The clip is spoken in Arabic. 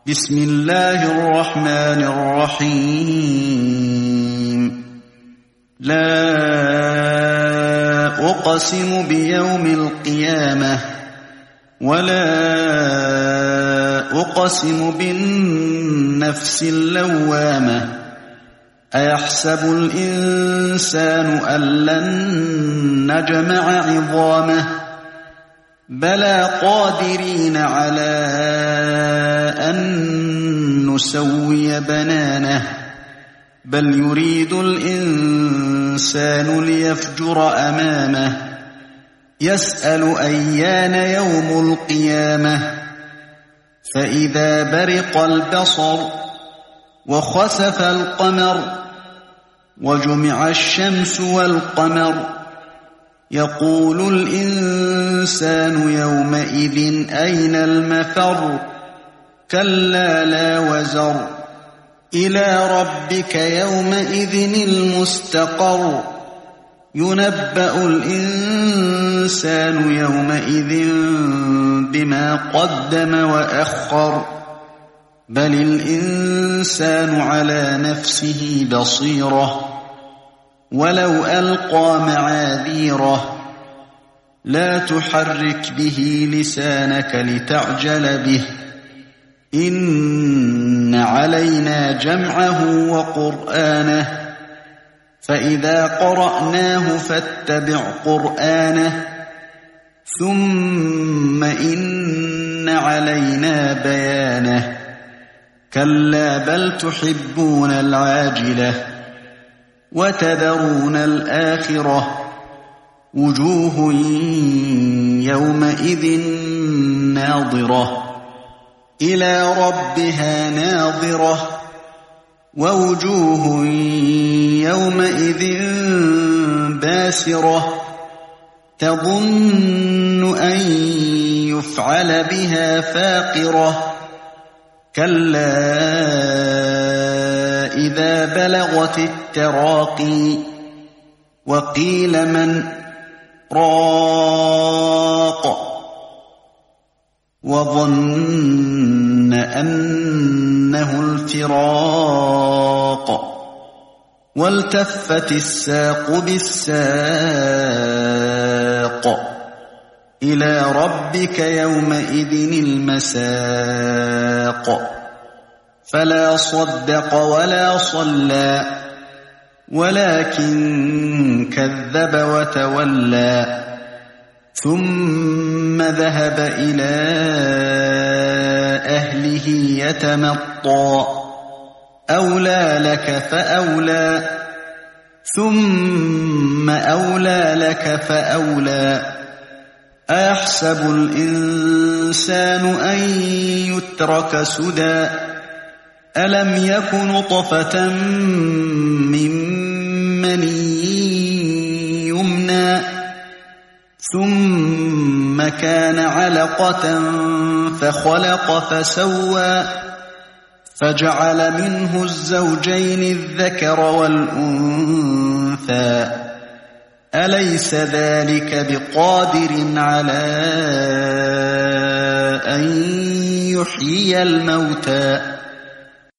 بسم الله الرحمن الرحيم لا أقسم بيوم القيامة ولا أقسم بالنفس اللوامة أيحسب الإنسان أن لن نجمع عظامه بلى قادرين على أن نسوي بنانه بل يريد الإنسان ليفجر أمامه يسأل أيان يوم القيامة فإذا برق البصر وخسف القمر وجمع الشمس والقمر يقول الإنسان يومئذ أين المفر كلا لا وزر إلى ربك يومئذ المستقر ينبأ الإنسان يومئذ بما قدم وأخر بل الإنسان على نفسه بصيرة ولو ألقى معاذيره لا تحرك به لسانك لتعجل به إن علينا جمعه وقرآنه فإذا قرأناه فاتبع قرآنه ثم إن علينا بيانه كلا بل تحبون العاجلة وتذرون الآخرة وجوه يومئذ ناظرة إلى ربها ناظرة ووجوه يومئذ باسرة تظن أن يفعل بها فاقرة كلا إذا بلغت التراقي وقيل من راق وظن أنه الفراق والتفت الساق بالساق إلى ربك يومئذ المساق فلا صدق ولا صلى ولكن كذب وتولى ثم ذهب إلى أهله يتمطى أولى لك فأولى ثم أولى لك فأولى أيحسب الإنسان أن يترك سدى ألم يك نطفة من مني يمنى ثم كان علقة فخلق فسوى فجعل منه الزوجين الذكر والأنثى أليس ذلك بقادر على أن يحيي الموتى